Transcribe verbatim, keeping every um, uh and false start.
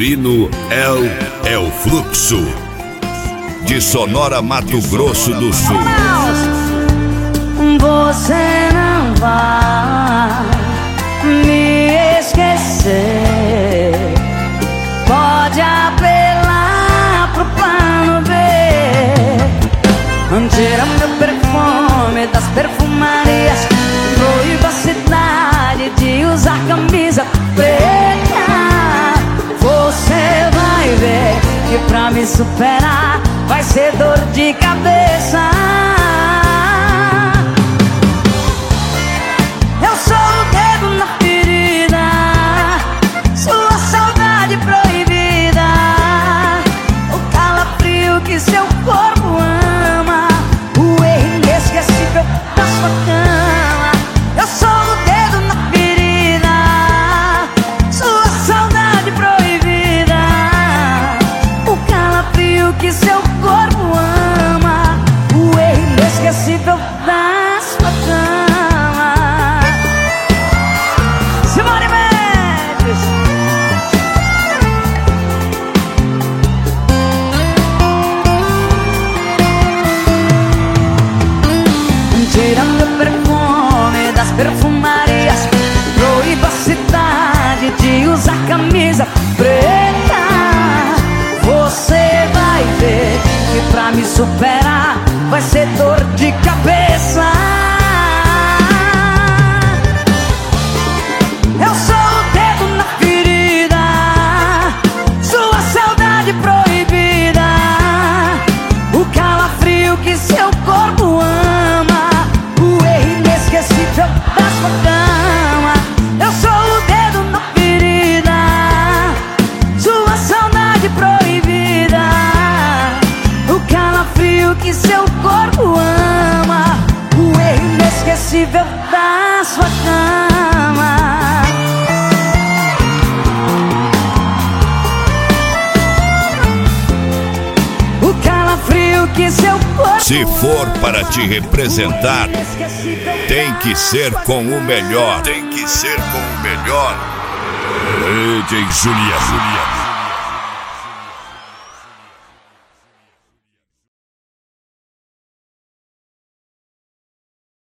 Vitorino El é o Fluxo, de Sonora, Mato Grosso do Sul. Você não vai me esquecer. Pode apelar pro plano B. Tira meu perfume das perfumarias. Proíba a cidade de usar camisa preta. Você vai ver que pra me superar vai ser dor de cabeça. Eu sou o dedo na ferida, sua saudade proibida, o calafrio que seu corpo ama, o erro inesquecível da sua cama. Eu sou o dedo na ferida, sua saudade proibida, o calafrio que seu corpo ama, o erro inesquecível da sua cama. Tirando o perfume das perfumarias, proíba a cidade de usar camisa preta. Você vai ver que pra me superar vai ser dor de cabeça. Eu sou o dedo na ferida, sua saudade proibida, o calafrio que seu corpo ama, da sua cama. Eu sou o dedo na ferida, sua saudade proibida, o calafrio que seu corpo ama, o erro inesquecível da sua cama. O calafrio que seu corpo. Se for para te representar, tem que ser com o melhor. Tem que ser com o melhor. D J Julia.